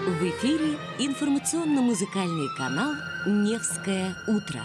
В эфире информационно-музыкальный канал «Невское утро».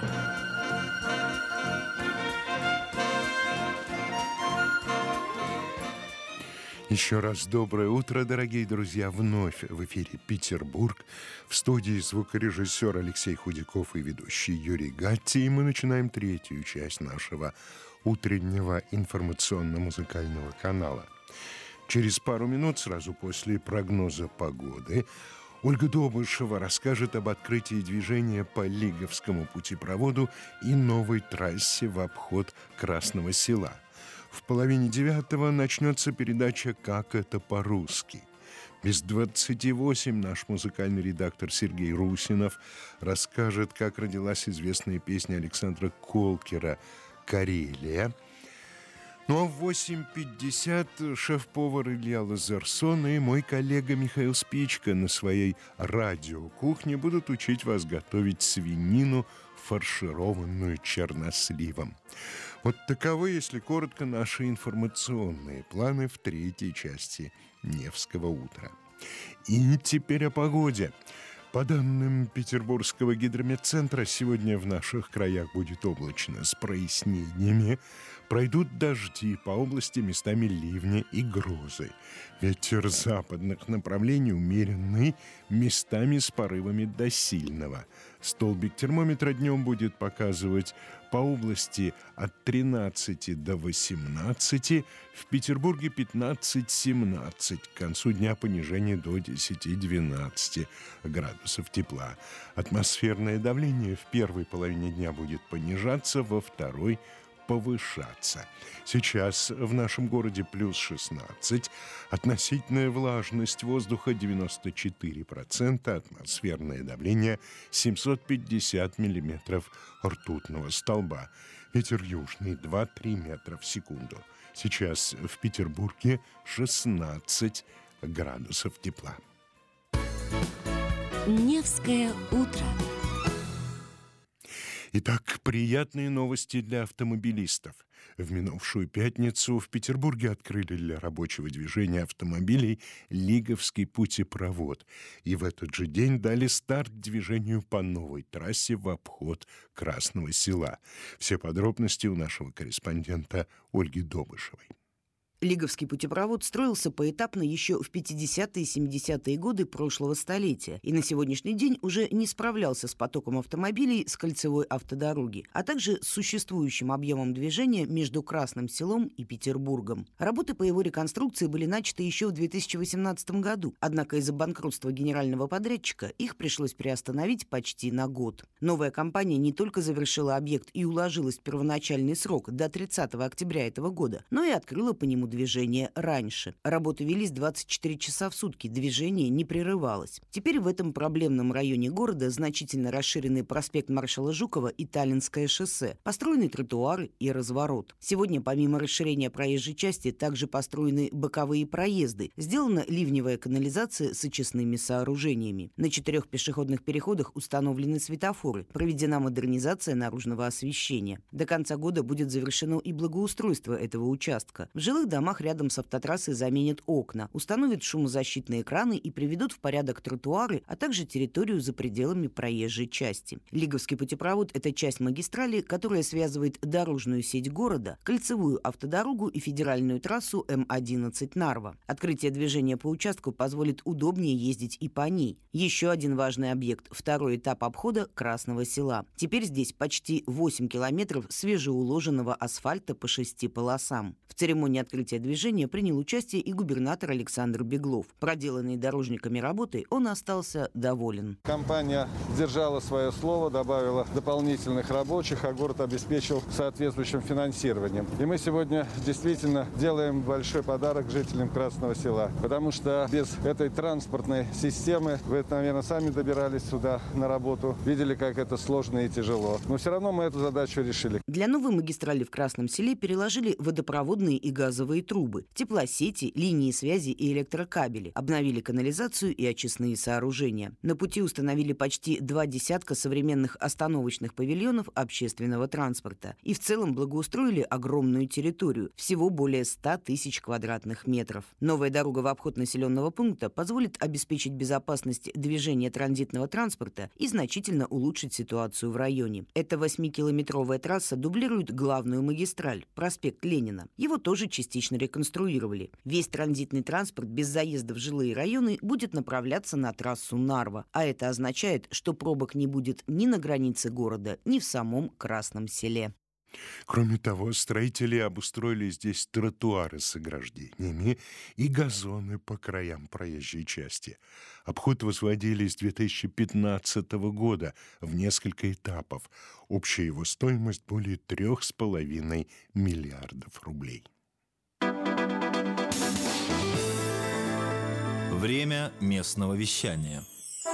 Еще раз доброе утро, дорогие друзья. Вновь в эфире Петербург. В студии звукорежиссер Алексей Худяков и ведущий Юрий Гатти. И мы начинаем третью часть нашего утреннего информационно-музыкального канала. Через пару минут, сразу после прогноза погоды, Ольга Добышева расскажет об открытии движения по Лиговскому путепроводу и новой трассе в обход Красного Села. В 8:30 начнется передача «Как это по-русски». Без 28 наш музыкальный редактор Сергей Русинов расскажет, как родилась известная песня Александра Колкера «Карелия». Ну а в 8:50 шеф-повар Илья Лазарсон и мой коллега Михаил Спичко на своей радиокухне будут учить вас готовить свинину, фаршированную черносливом. Вот таковы, если коротко, наши информационные планы в третьей части Невского утра. И теперь о погоде. По данным Петербургского гидрометцентра, сегодня в наших краях будет облачно с прояснениями. Пройдут дожди, по области местами ливни и грозы. Ветер западных направлений умеренный, местами с порывами до сильного. Столбик термометра днем будет показывать по области от 13 до 18, в Петербурге 15-17, к концу дня понижение до 10-12 градусов тепла. Атмосферное давление в первой половине дня будет понижаться, во второй повышаться. Сейчас в нашем городе плюс 16, относительная влажность воздуха 94%, атмосферное давление 750 миллиметров ртутного столба. Ветер южный 2-3 метра в секунду. Сейчас в Петербурге 16 градусов тепла. Невское утро. Итак, приятные новости для автомобилистов. В минувшую пятницу в Петербурге открыли для рабочего движения автомобилей Лиговский путепровод. И в этот же день дали старт движению по новой трассе в обход Красного Села. Все подробности у нашего корреспондента Ольги Добышевой. Лиговский путепровод строился поэтапно еще в 50-е и 70-е годы прошлого столетия и на сегодняшний день уже не справлялся с потоком автомобилей с кольцевой автодороги, а также с существующим объемом движения между Красным Селом и Петербургом. Работы по его реконструкции были начаты еще в 2018 году, однако из-за банкротства генерального подрядчика их пришлось приостановить почти на год. Новая компания не только завершила объект и уложилась в первоначальный срок до 30 октября этого года, но и открыла по нему движение раньше. Работы велись 24 часа в сутки, движение не прерывалось. Теперь в этом проблемном районе города значительно расширены проспект Маршала Жукова и Таллинское шоссе, построены тротуары и разворот. Сегодня, помимо расширения проезжей части, также построены боковые проезды, сделана ливневая канализация с очистными сооружениями. На 4 пешеходных переходах установлены светофоры, проведена модернизация наружного освещения. До конца года будет завершено и благоустройство этого участка. В жилых домах рядом с автотрассой заменят окна, установят шумозащитные экраны и приведут в порядок тротуары, а также территорию за пределами проезжей части. Лиговский путепровод – это часть магистрали, которая связывает дорожную сеть города, кольцевую автодорогу и федеральную трассу М11 Нарва. Открытие движения по участку позволит удобнее ездить и по ней. Еще один важный объект – второй этап обхода Красного Села. Теперь здесь почти 8 километров свежеуложенного асфальта по 6 полосам. В церемонии открытия движения принял участие и губернатор Александр Беглов. Проделанные дорожниками работы он остался доволен. Компания сдержала свое слово, добавила дополнительных рабочих, а город обеспечил соответствующим финансированием. И мы сегодня действительно делаем большой подарок жителям Красного Села, потому что без этой транспортной системы, вы, наверное, сами добирались сюда на работу, видели, как это сложно и тяжело. Но все равно мы эту задачу решили. Для новой магистрали в Красном Селе переложили водопроводные и газовые трубы, теплосети, линии связи и электрокабели, обновили канализацию и очистные сооружения. На пути установили почти 2 десятка современных остановочных павильонов общественного транспорта и в целом благоустроили огромную территорию, всего более 100 тысяч квадратных метров. Новая дорога в обход населенного пункта позволит обеспечить безопасность движения транзитного транспорта и значительно улучшить ситуацию в районе. Эта 8-километровая трасса дублирует главную магистраль, проспект Ленина. Его тоже частично реконструировали. Весь транзитный транспорт без заезда в жилые районы будет направляться на трассу Нарва, а это означает, что пробок не будет ни на границе города, ни в самом Красном Селе. Кроме того, строители обустроили здесь тротуары с ограждениями и газоны по краям проезжей части. Обход возводили с 2015 года в несколько этапов. Общая его стоимость более 3,5 миллиардов рублей. Время местного вещания.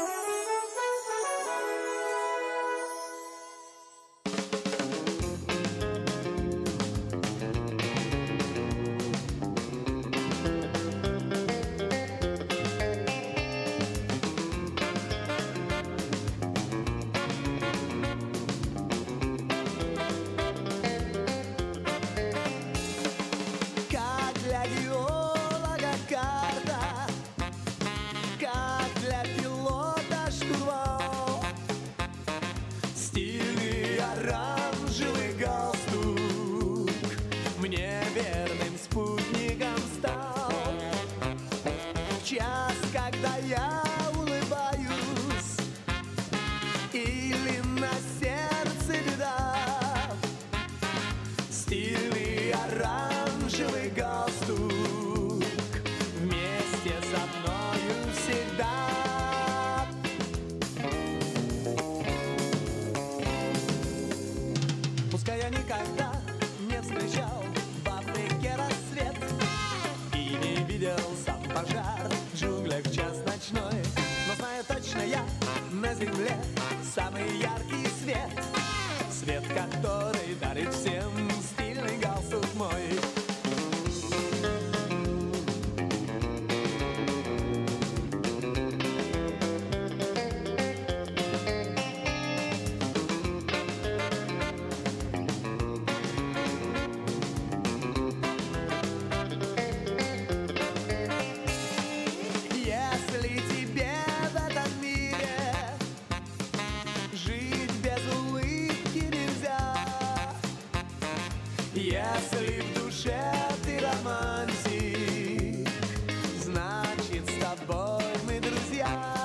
Если в душе ты романтик, значит с тобой мы друзья.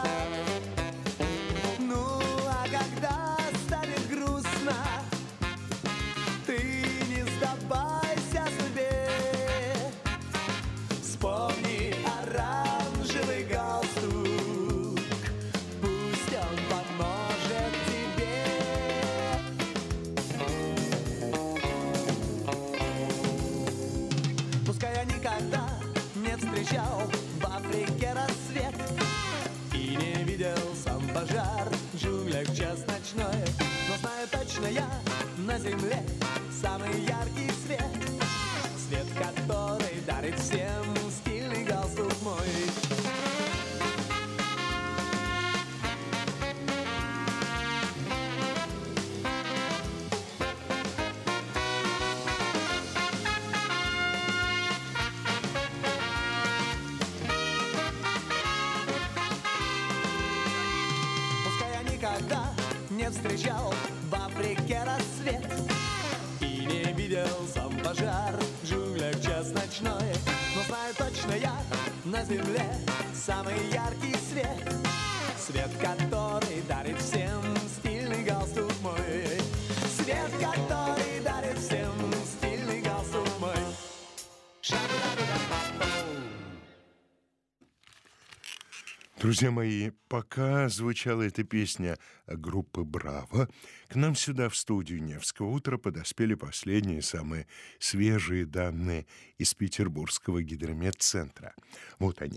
Ну а когда станет грустно, ты не сдавайся судьбе. Вспомни оранжевый галстук, пусть он поможет тебе. Пускай я никогда не встречал в Африке рассвет и не видел сам пожар в джунглях в час ночной, но знаю точно, я на земле самый яркий свет, свет, который дарит всем стильный галстук мой. Никогда не встречал в Африке рассвет и не видел сам пожар в джунглях в час ночной, но знаю точно, я на земле самый яркий свет, свет, который дарит всем стильный галстук мой, свет, который дарит всем стильный галстук мой. Друзья мои, пока звучала эта песня группы «Браво», к нам сюда, в студию «Невского утра», подоспели последние, самые свежие данные из Петербургского гидрометцентра. Вот они.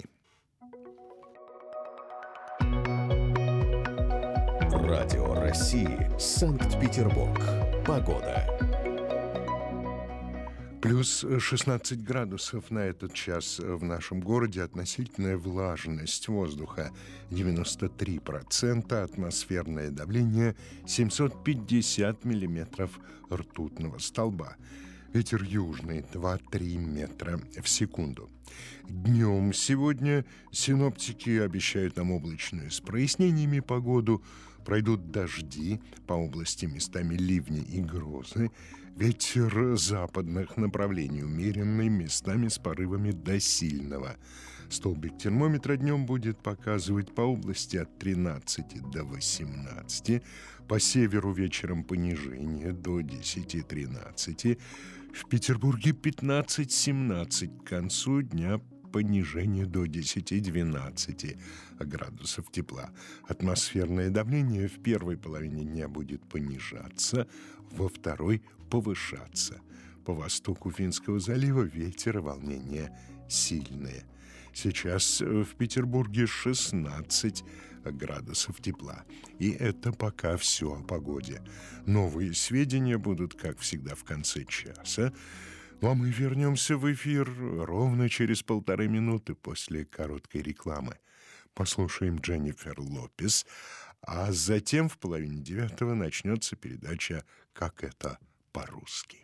Радио России, Санкт-Петербург. Погода. Плюс 16 градусов на этот час в нашем городе. Относительная влажность воздуха 93%, атмосферное давление 750 миллиметров ртутного столба. Ветер южный 2-3 метра в секунду. Днем сегодня синоптики обещают нам облачную с прояснениями погоду. Пройдут дожди, по области местами ливни и грозы. Ветер западных направлений умеренный, местами с порывами до сильного. Столбик термометра днем будет показывать по области от 13 до 18. По северу вечером понижение до 10-13. В Петербурге 15-17. К концу дня понижение до 10-12 градусов тепла. Атмосферное давление в первой половине дня будет понижаться, во второй повышаться. По востоку Финского залива ветер и волнение сильные. Сейчас в Петербурге 16 градусов тепла. И это пока все о погоде. Новые сведения будут, как всегда, в конце часа. Ну а мы вернемся в эфир ровно через 1,5 минуты после короткой рекламы. Послушаем Дженнифер Лопес, а затем в 8:30 начнется передача «Как это по-русски».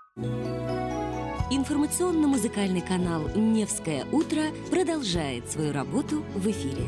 Информационно-музыкальный канал «Невское утро» продолжает свою работу в эфире.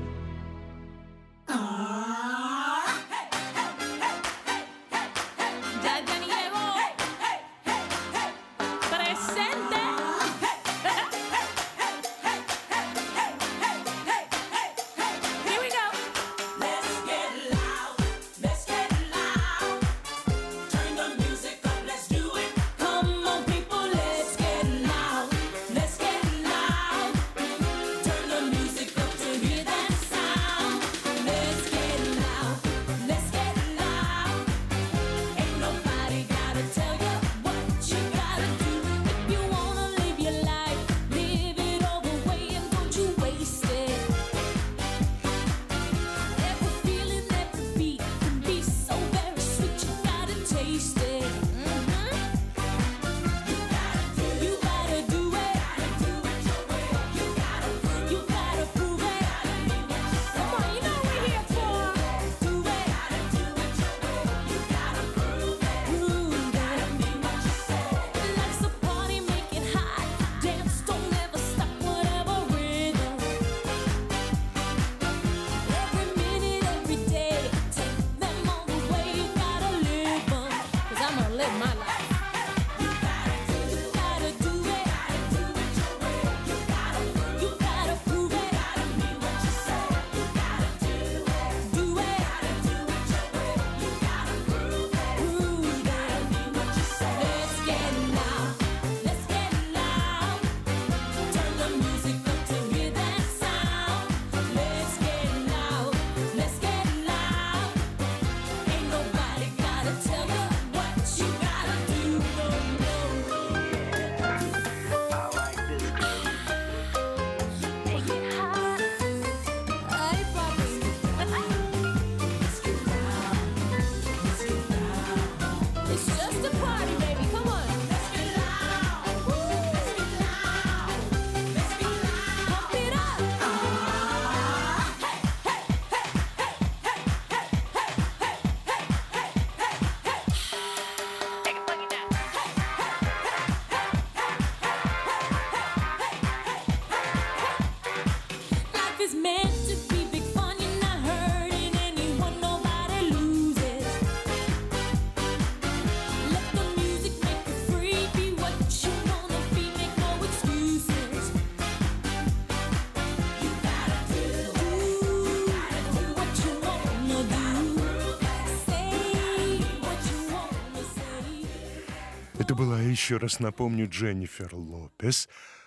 Это была, еще раз напомню, Дженнифер Лопес,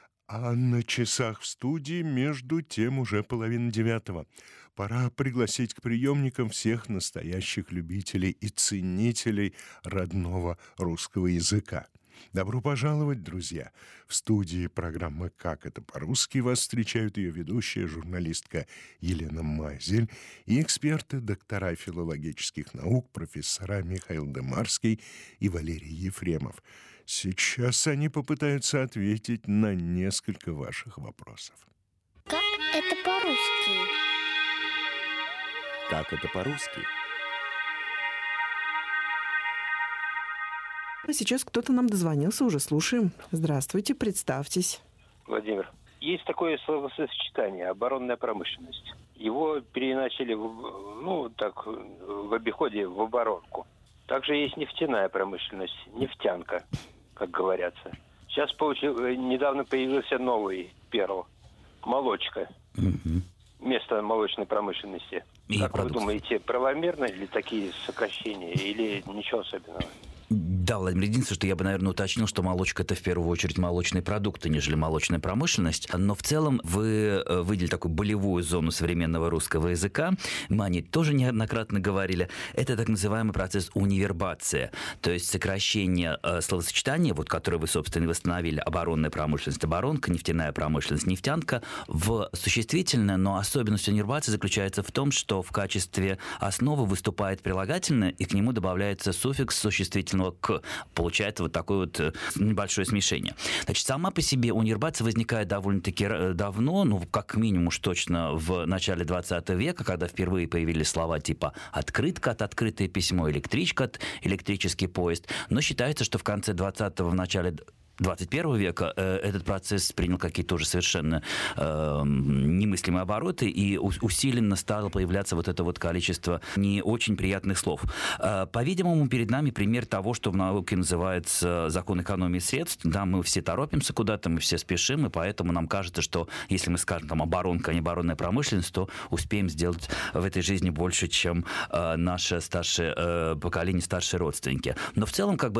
а на часах в студии между тем уже 8:30. Пора пригласить к приемникам всех настоящих любителей и ценителей родного русского языка. Добро пожаловать, друзья! В студии программы «Как это по-русски» вас встречают ее ведущая, журналистка Елена Мазель и эксперты, доктора филологических наук, профессора Михаил Демарский и Валерий Ефремов. Сейчас они попытаются ответить на несколько ваших вопросов. Как это по-русски? Как это по-русски? А сейчас кто-то нам дозвонился, уже слушаем. Здравствуйте, представьтесь. Владимир, есть такое словосочетание «оборонная промышленность». Его переначали в обиходе в оборонку. Также есть нефтяная промышленность, нефтянка, как говорятся. Сейчас недавно появился новый перл – молочка. Место молочной промышленности. И как продукты. Вы думаете, правомерны ли такие сокращения или ничего особенного? Да, Владимир, единственное, что я бы, наверное, уточнил, что молочка – это в первую очередь молочные продукты, нежели молочная промышленность. Но в целом вы выделили такую болевую зону современного русского языка. Мы о ней тоже неоднократно говорили. Это так называемый процесс универбации, то есть сокращение словосочетания, вот, которое вы, собственно, восстановили, оборонная промышленность, оборонка, нефтяная промышленность, нефтянка, в существительное, но особенность универбации заключается в том, что в качестве основы выступает прилагательное, и к нему добавляется суффикс существительного «к». Получается вот такое вот небольшое смешение. Значит, сама по себе универбация возникает довольно-таки давно, как минимум уж точно в начале 20 века, когда впервые появились слова типа «открытка» от «открытое письмо», «электричка» от «электрический поезд». Но считается, что в конце 20-го, в начале 21 века этот процесс принял какие-то уже совершенно немыслимые обороты, и усиленно стало появляться вот это вот количество не очень приятных слов. По-видимому, перед нами пример того, что в науке называется закон экономии средств. Да, мы все торопимся куда-то, мы все спешим, и поэтому нам кажется, что если мы скажем там оборонка, а не оборонная промышленность, то успеем сделать в этой жизни больше, чем наше старшее поколение, старшие родственники. Но в целом, к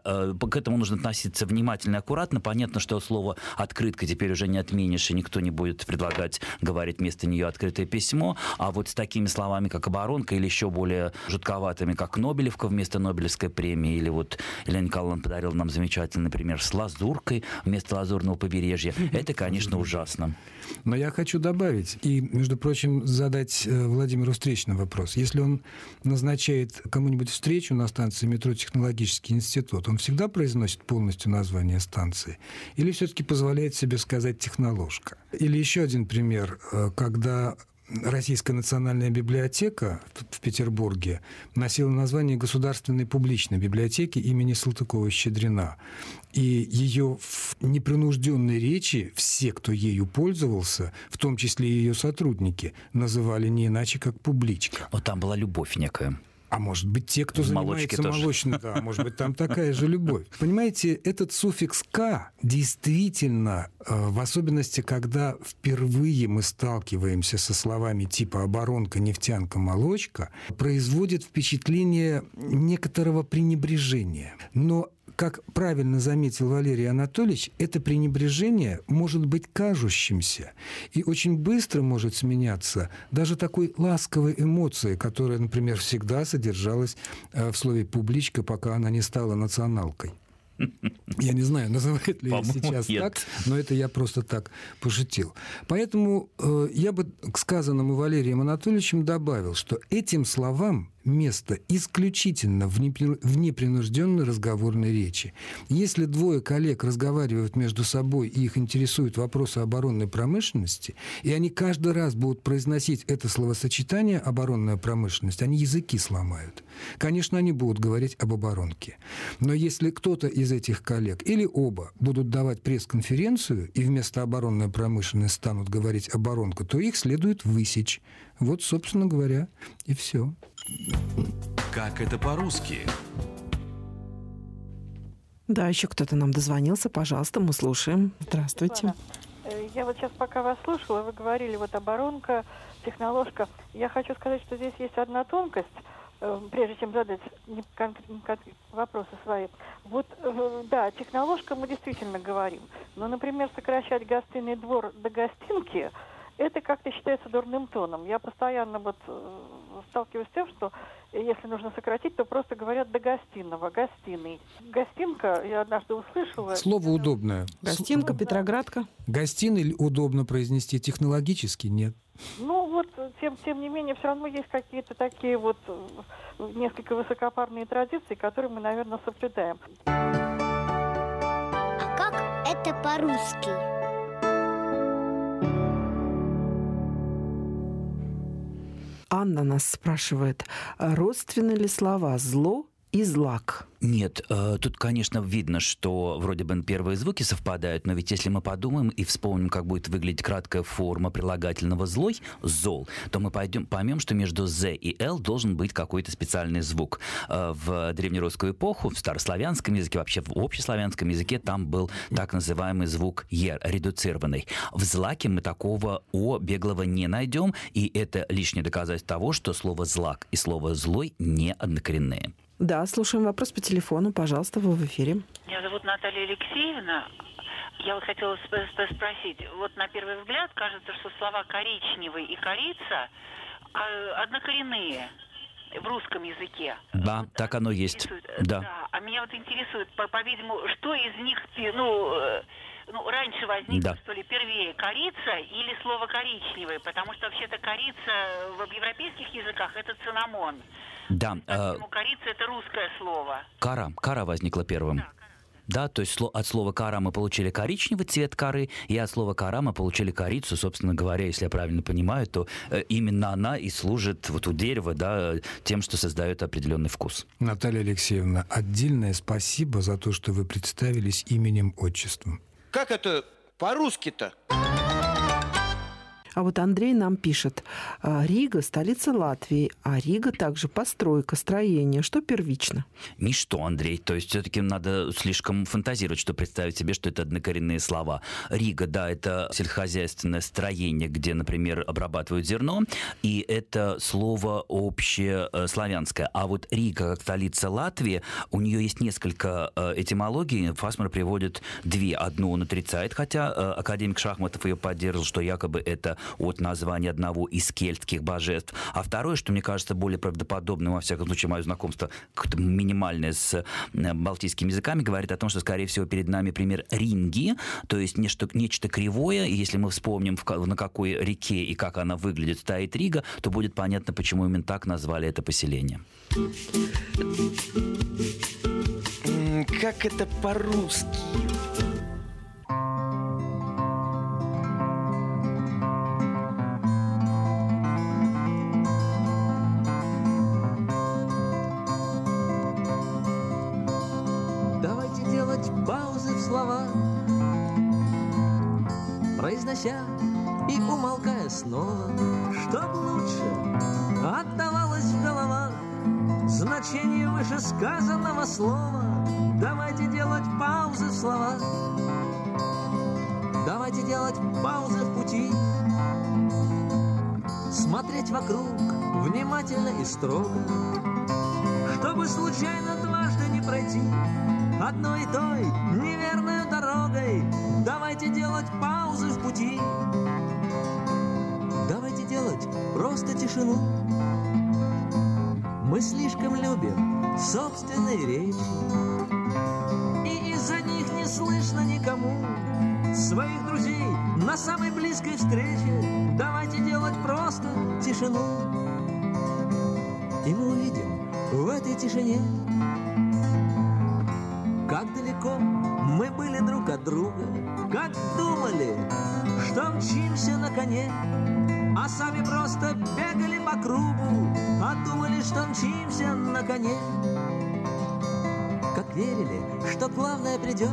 этому нужно относиться внимательно и аккуратно. Понятно, что слово «открытка» теперь уже не отменишь, и никто не будет предлагать говорить вместо нее «открытое письмо», а вот с такими словами, как «оборонка», или еще более жутковатыми, как «Нобелевка» вместо Нобелевской премии, или вот Елена Николаевна подарила нам замечательный, например, с «лазуркой» вместо «лазурного побережья». Это, конечно, ужасно. Но я хочу добавить и, между прочим, задать Владимиру встречный вопрос. Если он назначает кому-нибудь встречу на станции метро «Технологический институт», он всегда произносит полностью название станции? Или все-таки позволяет себе сказать «техноложка»? Или еще один пример, когда Российская национальная библиотека в Петербурге носила название Государственной публичной библиотеки имени Салтыкова-Щедрина. И ее в непринужденной речи все, кто ею пользовался, в том числе и ее сотрудники, называли не иначе, как «публичка». Вот там была любовь некая. А может быть, те, кто занимается молочным, да, может быть, там такая же любовь. Понимаете, этот суффикс «к» действительно, в особенности, когда впервые мы сталкиваемся со словами типа «оборонка», «нефтянка», «молочка», производит впечатление некоторого пренебрежения. Но, как правильно заметил Валерий Анатольевич, это пренебрежение может быть кажущимся и очень быстро может сменяться даже такой ласковой эмоцией, которая, например, всегда содержалась в слове «публичка», пока она не стала националкой. Я не знаю, называют ли сейчас так, но это я просто так пошутил. Поэтому я бы к сказанному Валерием Анатольевичем добавил, что этим словам место исключительно в непринужденной разговорной речи. Если двое коллег разговаривают между собой и их интересуют вопросы оборонной промышленности, и они каждый раз будут произносить это словосочетание «оборонная промышленность», они языки сломают. Конечно, они будут говорить об оборонке. Но если кто-то из этих коллег или оба будут давать пресс-конференцию и вместо «оборонная промышленность» станут говорить «оборонка», то их следует высечь. Вот, собственно говоря, и все. Как это по-русски? Да, еще кто-то нам дозвонился. Пожалуйста, мы слушаем. Здравствуйте. Я вот сейчас, пока вас слушала, вы говорили вот оборонка, техноложка. Я хочу сказать, что здесь есть одна тонкость, прежде чем задать вопросы свои. Вот, да, техноложка мы действительно говорим. Но, например, сокращать гостиный двор до гостинки, это как-то считается дурным тоном. Я постоянно вот сталкиваюсь с тем, что если нужно сократить, то просто говорят до гостиного, гостиный. Гостинка, я однажды услышала... Слово удобное. Гостинка, Петроградка. Гостиный удобно произнести, технологически нет. Ну вот, тем не менее, все равно есть какие-то такие вот несколько высокопарные традиции, которые мы, наверное, соблюдаем. по-русски? Анна нас спрашивает, родственны ли слова «зло» и «злак»? Нет, тут, конечно, видно, что вроде бы первые звуки совпадают, но ведь если мы подумаем и вспомним, как будет выглядеть краткая форма прилагательного «злой» — «зол», то мы поймем, что между «з» и «л» должен быть какой-то специальный звук. В древнерусскую эпоху, в старославянском языке, вообще в общеславянском языке там был так называемый звук «ер», редуцированный. В «злаке» мы такого «о» беглого не найдем, и это лишнее доказательство того, что слово «злак» и слово «злой» не однокоренные. Да, слушаем вопрос по телефону. Пожалуйста, вы в эфире. Меня зовут Наталья Алексеевна. Я вот хотела спросить. Вот на первый взгляд кажется, что слова «коричневый» и «корица» однокоренные в русском языке. Да, вот, так оно есть. Да. А меня вот интересует, по-видимому, что из них, раньше возникло, что ли, первее, корица или слово «коричневый», потому что вообще-то корица в европейских языках это цинамон. Да. Поэтому корица это русское слово. Кара возникла первым. Да, то есть от слова «кора» мы получили коричневый цвет коры, и от слова «кора» мы получили корицу. Собственно говоря, если я правильно понимаю, то именно она и служит вот у дерева, да, тем, что создает определенный вкус. Наталья Алексеевна, отдельное спасибо за то, что вы представились именем, отчеством. Как это по-русски-то? А вот Андрей нам пишет, Рига – столица Латвии, а Рига также постройка, строение. Что первично? Ничто, Андрей. То есть все-таки надо слишком фантазировать, чтобы представить себе, что это однокоренные слова. Рига, да, это сельскохозяйственное строение, где, например, обрабатывают зерно, и это слово общеславянское. А вот Рига, как столица Латвии, у нее есть несколько этимологий. Фасмер приводит две. Одну он отрицает, хотя академик Шахматов ее поддерживал, что якобы это от названия одного из кельтских божеств. А второе, что мне кажется более правдоподобным, во всяком случае, мое знакомство как-то минимальное с балтийскими языками, говорит о том, что, скорее всего, перед нами пример ринги, то есть нечто кривое, и если мы вспомним, на какой реке и как она выглядит, стоит Рига, то будет понятно, почему именно так назвали это поселение. Как это по-русски? Паузы в словах, произнося и умолкая снова, чтоб лучше отдавалось в головах значение вышесказанного слова. Давайте делать паузы в словах, давайте делать паузы в пути, смотреть вокруг внимательно и строго, чтобы случайно дважды не пройти одной и той неверной дорогой. Давайте делать паузы в пути, давайте делать просто тишину. Мы слишком любим собственные речи, и из-за них не слышно никому своих друзей на самой близкой встрече. Давайте делать просто тишину, и мы увидим в этой тишине, как далеко мы были друг от друга, как думали, что мчимся на коне, а сами просто бегали по кругу, а думали, что мчимся на коне. Как верили, что главное придет,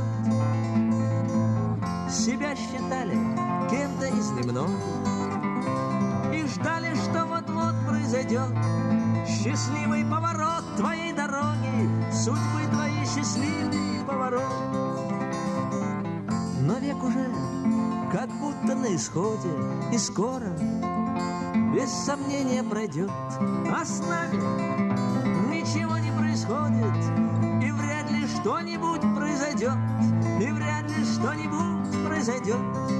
себя считали кем-то из немногих и ждали, что вот-вот произойдет счастливый поворот твоей дороги, судьбы твоей счастливый поворот. Но век уже как будто на исходе, и скоро без сомнения пройдет, а с нами ничего не происходит, и вряд ли что-нибудь произойдет, и вряд ли что-нибудь произойдет.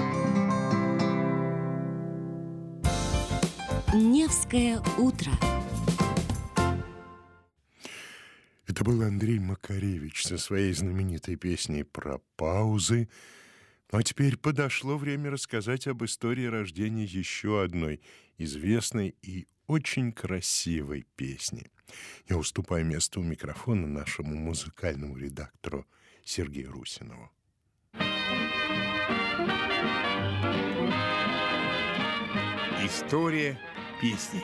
Невское утро. Это был Андрей Макаревич со своей знаменитой песней про паузы. Ну а теперь подошло время рассказать об истории рождения еще одной известной и очень красивой песни. Я уступаю место у микрофона нашему музыкальному редактору Сергею Русинову. История песни.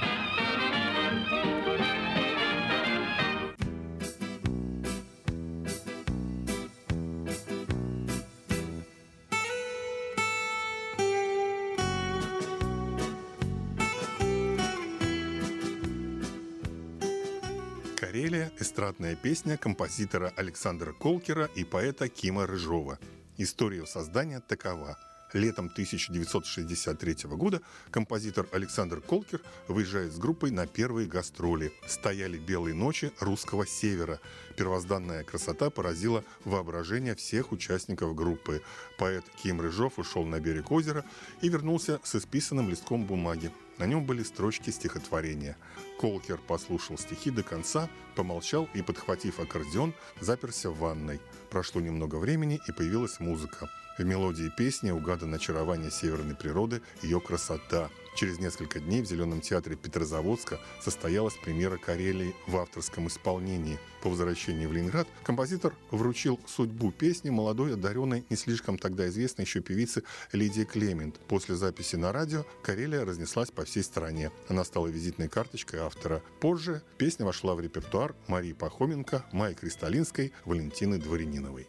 «Карелия» – эстрадная песня композитора Александра Колкера и поэта Кима Рыжова. История ее создания такова. Летом 1963 года композитор Александр Колкер выезжает с группой на первые гастроли. Стояли белые ночи русского севера. Первозданная красота поразила воображение всех участников группы. Поэт Ким Рыжов ушел на берег озера и вернулся с исписанным листком бумаги. На нем были строчки стихотворения. Колкер послушал стихи до конца, помолчал и, подхватив аккордеон, заперся в ванной. Прошло немного времени, и появилась музыка. В мелодии песни угадано очарование северной природы, ее красота. Через несколько дней в Зеленом театре Петрозаводска состоялась премьера «Карелии» в авторском исполнении. По возвращении в Ленинград композитор вручил судьбу песни молодой, одаренной, не слишком тогда известной еще певице Лидии Клемент. После записи на радио «Карелия» разнеслась по всей стране. Она стала визитной карточкой автора. Позже песня вошла в репертуар Марии Пахоменко, Майи Кристалинской, Валентины Дворяниновой.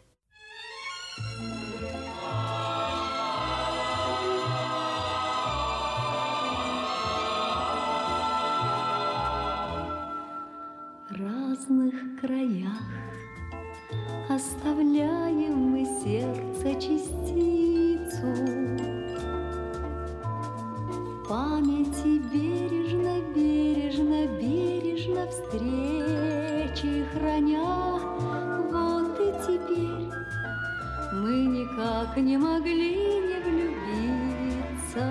В разных краях оставляем мы сердце частицу, в памяти бережно, бережно, бережно встречи храня. Вот и теперь мы никак не могли не влюбиться.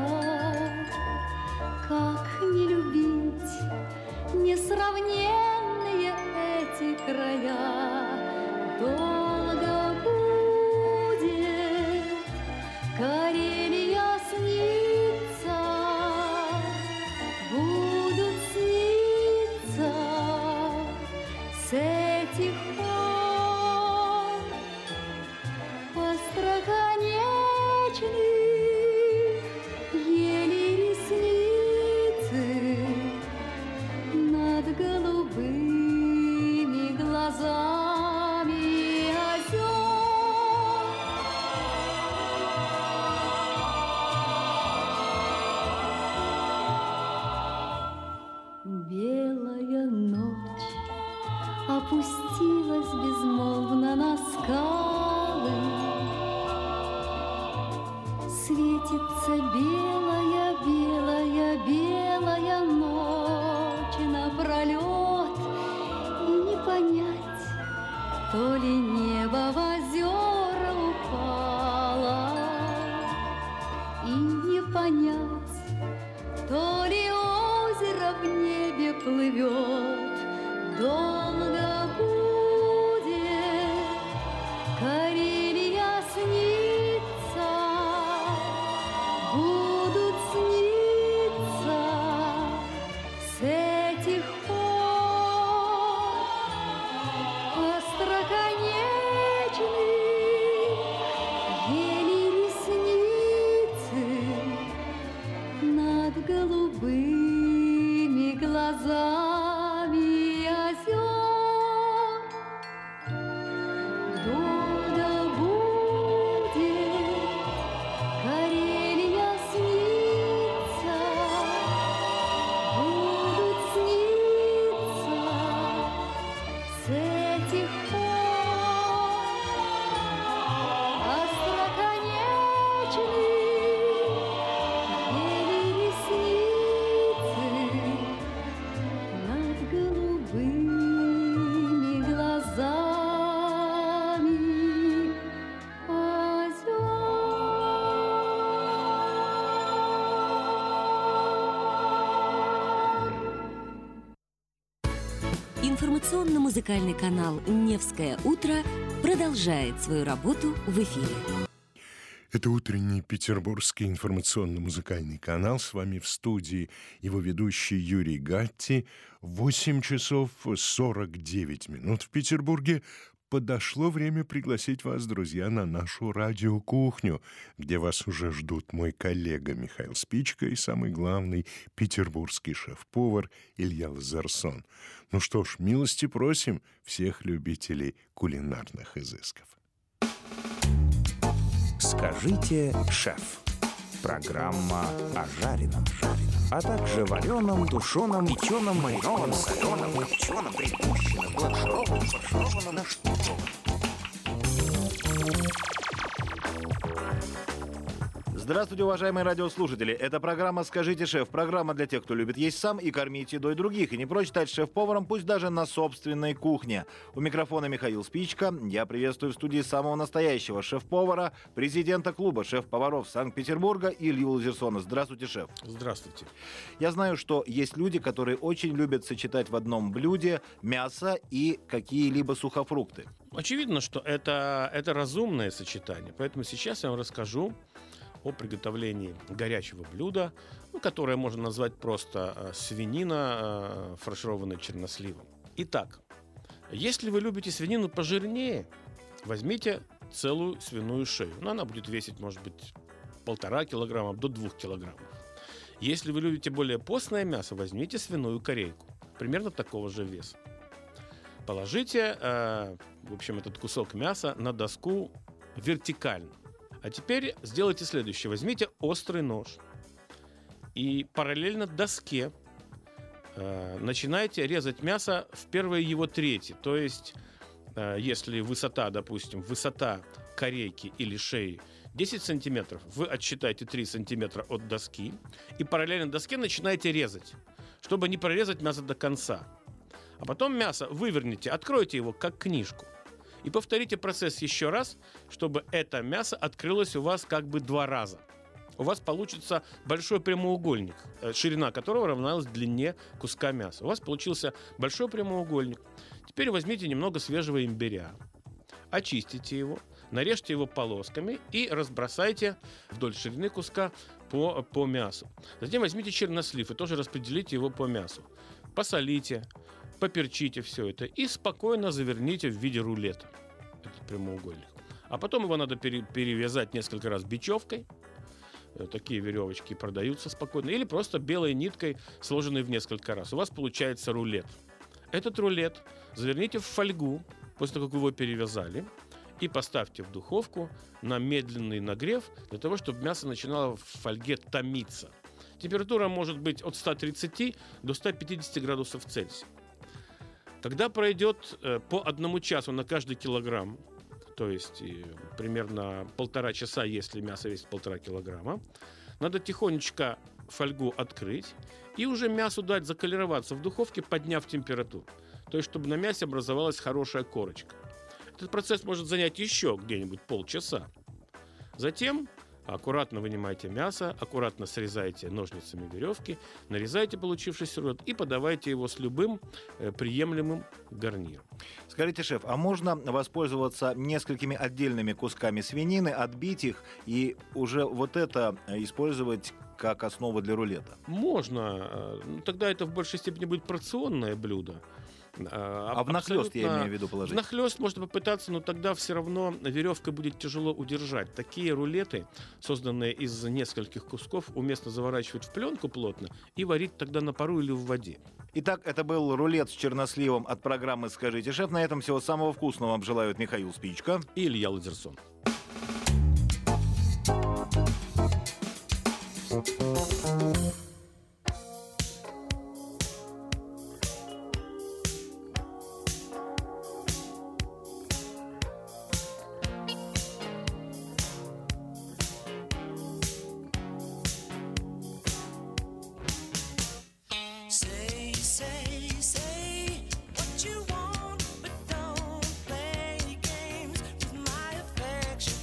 Как не любить несравненные эти края? Долго будет Карелия снится, будут сниться с этих пор остроконечных еле ресницы над голубыми глазами озер. Белая ночь опустилась безмолвно на скалы. Светится белая, белая, белая ночь напролет. И не понять, то ли небо в озера упало, и не понять, то ли озеро в небе плывет. Долго будет Карелия снится, будут сниться с этих пор остроконечных еле ресницы над голубыми глазами озер. Долго будет Карелия снится, будут сниться с этих пор остроконечных еле ресницы над голубыми глазами озер. Информационно-музыкальный канал «Невское утро» продолжает свою работу в эфире. Это утренний петербургский информационно-музыкальный канал. С вами в студии его ведущий Юрий Гатти. 8 часов 49 минут в Петербурге. подошло время пригласить вас, друзья, на нашу радиокухню, где вас уже ждут мой коллега Михаил Спичка и самый главный петербургский шеф-повар Илья Лазарсон. Ну что ж, милости просим всех любителей кулинарных изысков. «Скажите, шеф». Программа о жареном, а также вареном, тушеном, печеном, маринованном, соленом, копченом, припущенном, фаршированном, наштруковом. Здравствуйте, уважаемые радиослушатели. Это программа «Скажите, шеф». Программа для тех, кто любит есть сам и кормить едой других. И не прочь стать шеф-поваром, пусть даже на собственной кухне. У микрофона Михаил Спичка. Я приветствую в студии самого настоящего шеф-повара, президента клуба шеф-поваров Санкт-Петербурга Илью Лазарсона. Здравствуйте, шеф. Здравствуйте. Я знаю, что есть люди, которые очень любят сочетать в одном блюде мясо и какие-либо сухофрукты. Очевидно, что это разумное сочетание. Поэтому сейчас я вам расскажу о приготовлении горячего блюда, которое можно назвать просто свинина, фаршированная черносливом. Итак, если вы любите свинину пожирнее, возьмите целую свиную шею. Она будет весить, может быть, 1,5 килограмма до 2 килограммов. Если вы любите более постное мясо, возьмите свиную корейку, примерно такого же веса. Положите, в общем, этот кусок мяса на доску вертикально. А теперь сделайте следующее. Возьмите острый нож и параллельно доске начинайте резать мясо в первой его трети. То есть, если высота, допустим, высота корейки или шеи 10 сантиметров, вы отсчитайте 3 сантиметра от доски и параллельно доске начинаете резать, чтобы не прорезать мясо до конца. А потом мясо выверните, откройте его как книжку. И повторите процесс еще раз, чтобы это мясо открылось у вас как бы 2 раза. У вас получится большой прямоугольник, ширина которого равнялась длине куска мяса. У вас получился большой прямоугольник. Теперь возьмите немного свежего имбиря, очистите его, нарежьте его полосками и разбросайте вдоль ширины куска по мясу. Затем возьмите чернослив и тоже распределите его по мясу. Посолите, поперчите все это и спокойно заверните в виде рулета этот прямоугольник. А потом его надо перевязать несколько раз бечевкой. Такие веревочки продаются спокойно. Или просто белой ниткой, сложенной в несколько раз. У вас получается рулет. Этот рулет заверните в фольгу, после того, как вы его перевязали, и поставьте в духовку на медленный нагрев, для того, чтобы мясо начинало в фольге томиться. Температура может быть от 130 до 150 градусов Цельсия. Когда пройдет по 1 часу на каждый килограмм, то есть примерно 1,5 часа, если мясо весит 1,5 килограмма, надо тихонечко фольгу открыть и уже мясу дать заколероваться в духовке, подняв температуру. То есть, чтобы на мясе образовалась хорошая корочка. Этот процесс может занять еще где-нибудь полчаса. Затем аккуратно вынимайте мясо, аккуратно срезайте ножницами веревки, нарезайте получившийся рулет и подавайте его с любым приемлемым гарниром. Скажите, шеф, а можно воспользоваться несколькими отдельными кусками свинины, отбить их и уже вот это использовать как основу для рулета? Можно. Тогда это в большей степени будет порционное блюдо. А внахлёст, я имею в виду, положить? Внахлёст можно попытаться, но тогда все равно веревкой будет тяжело удержать. Такие рулеты, созданные из нескольких кусков, уместно заворачивать в пленку плотно и варить тогда на пару или в воде. Итак, это был рулет с черносливом от программы «Скажите, шеф». На этом всего самого вкусного вам желают Михаил Спичка и Илья Лазарсон. What you want, but don't play games with my affection.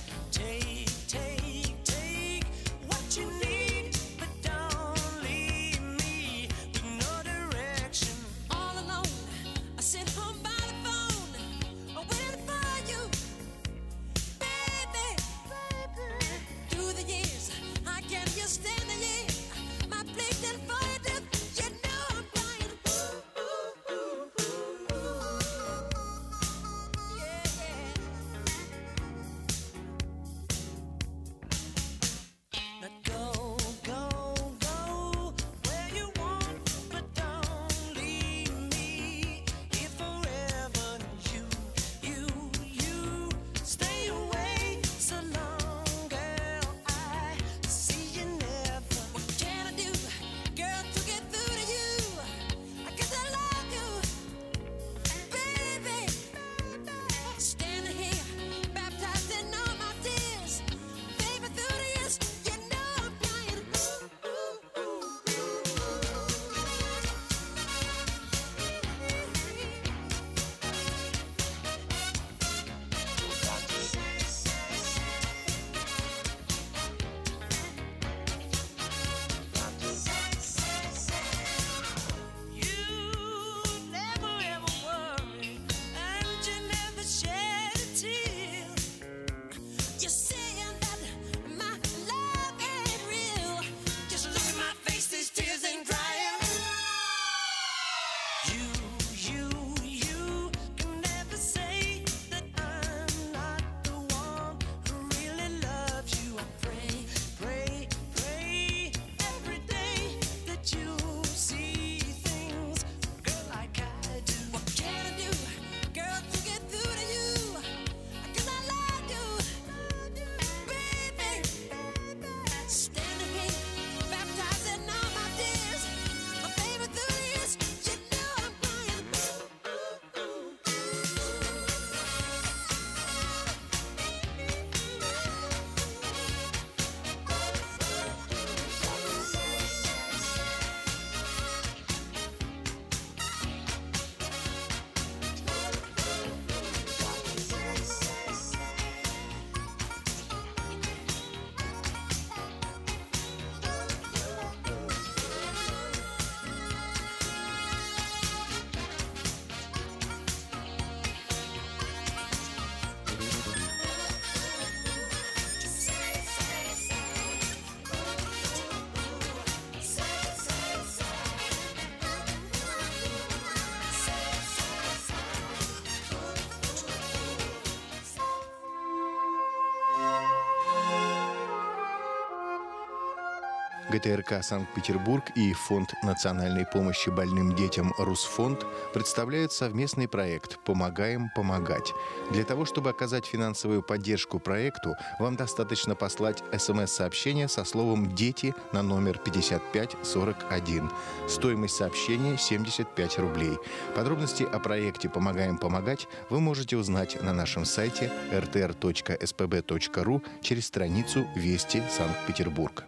ГТРК «Санкт-Петербург» и Фонд национальной помощи больным детям «Русфонд» представляют совместный проект «Помогаем помогать». Для того, чтобы оказать финансовую поддержку проекту, вам достаточно послать СМС-сообщение со словом «Дети» на номер 5541. Стоимость сообщения 75 рублей. Подробности о проекте «Помогаем помогать» вы можете узнать на нашем сайте rtr.spb.ru через страницу «Вести Санкт-Петербург».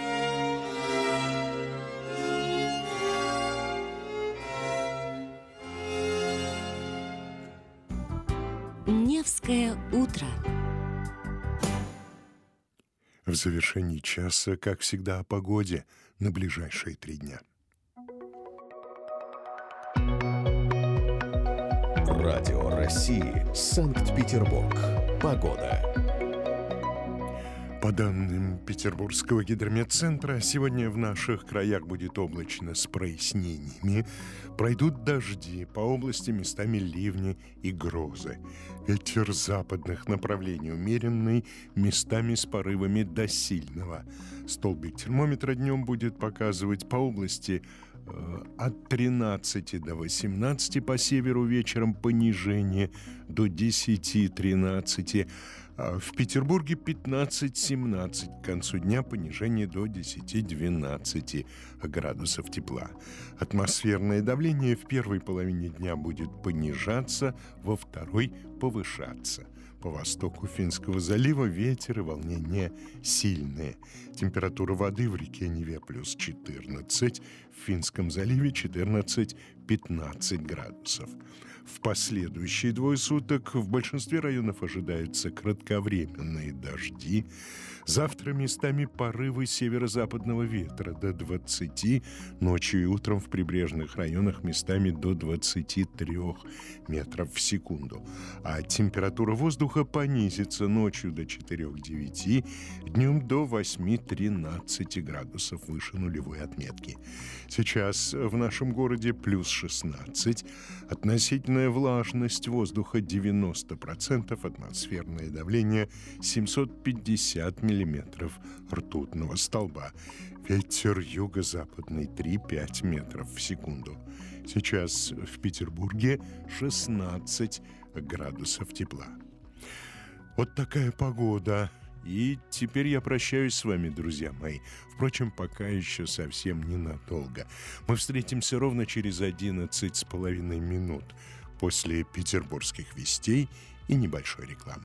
Невское утро. В завершении часа, как всегда, о погоде на ближайшие 3 дня. Радио России. Санкт-Петербург. Погода. По данным Петербургского гидрометцентра, сегодня в наших краях будет облачно с прояснениями. Пройдут дожди, по области местами ливни и грозы. Ветер западных направлений умеренный, местами с порывами до сильного. Столбик термометра днем будет показывать по области от 13 до 18, по северу вечером понижение до 10-13, в Петербурге 15-17, к концу дня понижение до 10-12 градусов тепла. Атмосферное давление в первой половине дня будет понижаться, во второй повышаться. По востоку Финского залива ветер и волнение сильные. Температура воды в реке Неве плюс 14, в Финском заливе 14-15 градусов. В последующие 2 суток в большинстве районов ожидаются кратковременные дожди. Завтра местами порывы северо-западного ветра до 20, ночью и утром в прибрежных районах местами до 23 метров в секунду. А температура воздуха понизится ночью до 4-9, днем до 8-13 градусов выше нулевой отметки. Сейчас в нашем городе плюс 16, относительная влажность воздуха 90%, атмосферное давление 750 миллиметров ртутного столба. Ветер юго-западный 3-5 метров в секунду. Сейчас в Петербурге 16 градусов тепла. Вот такая погода. И теперь я прощаюсь с вами, друзья мои. Впрочем, пока еще совсем ненадолго. Мы встретимся ровно через 11,5 минут после петербургских вестей и небольшой рекламы.